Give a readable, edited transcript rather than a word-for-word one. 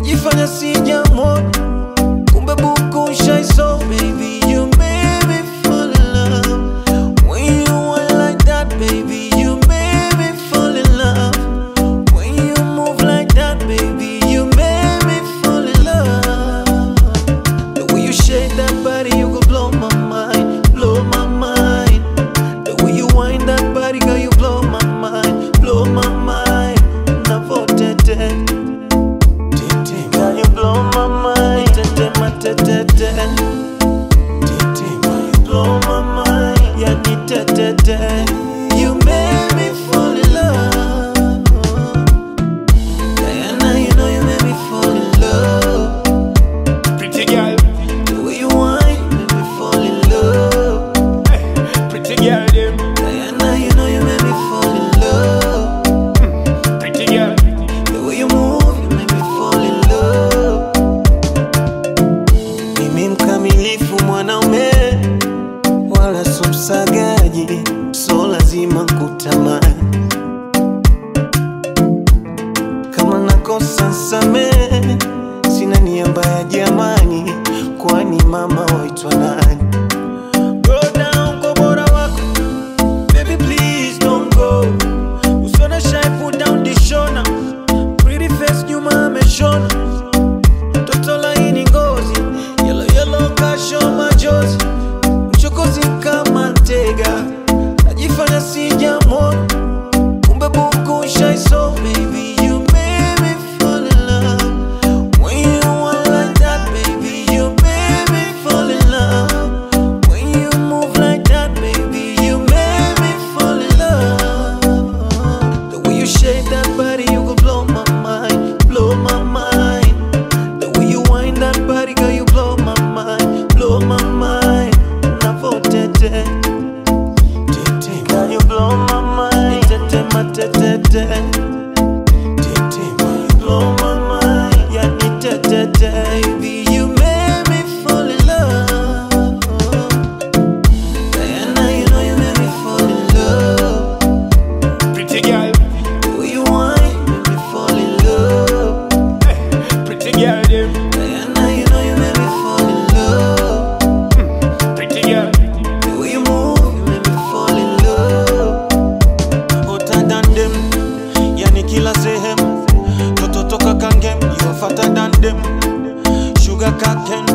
najifanya sijamwona, kumbe buku shaiso. Baby, you made me fall in love. When you went like that, baby, you made me fall in love. When you move like that, baby, you made me fall in love. The way you shake that body, you go blow my mind, blow my mind. The way you wind that body, girl, you blow my mind, blow my mind. Never dead. Girl, you blow my mind, te-te. Blow my mind, yeah, te-te. You made me fall in love. Diana, you know you made me fall in love. Pretty girl, the way you whine made me fall in love. hey, pretty girl, them. Diana, you know you made me fall in love. Pretty girl, the way you move, you make me fall in love. Mimi mkamilifu mwanaume, wala so msagaji, so lazima kutamani. Kama nakosa samehe, sina nia mbaya jamani, kwani mama waitwa nani? Go down kwa bora wako, baby please don't go. Usione shy, put down the shona, pretty face nyuma ameshona. Toto laini ngozi, yellow kasho majozi, mchokozi kama ntega, najifanya sijamwona, kumbe buku shaiso. Baby, you made me fall in love. When you went like that, baby, you made me fall in love. When you move like that, baby, you made me fall in love. The way you shake that body, you go blow my mind, blow my mind. The way you wind that body, girl, you blow my mind, blow my mind. Never dead. Girl, you blow my mind, te-te. Blow my mind, yeah, baby, you made me fall in love. Diana, you know you made me fall in love. pretty girl, The way you whine made me fall in love. hey, pretty girl, them. Diana, you know you made me fall in love. Pretty girl, The way you move, you made me fall in love. Hotter than them, yani kila sehemu. Toto toka kangem, you're fatter than them. Sugar kaken,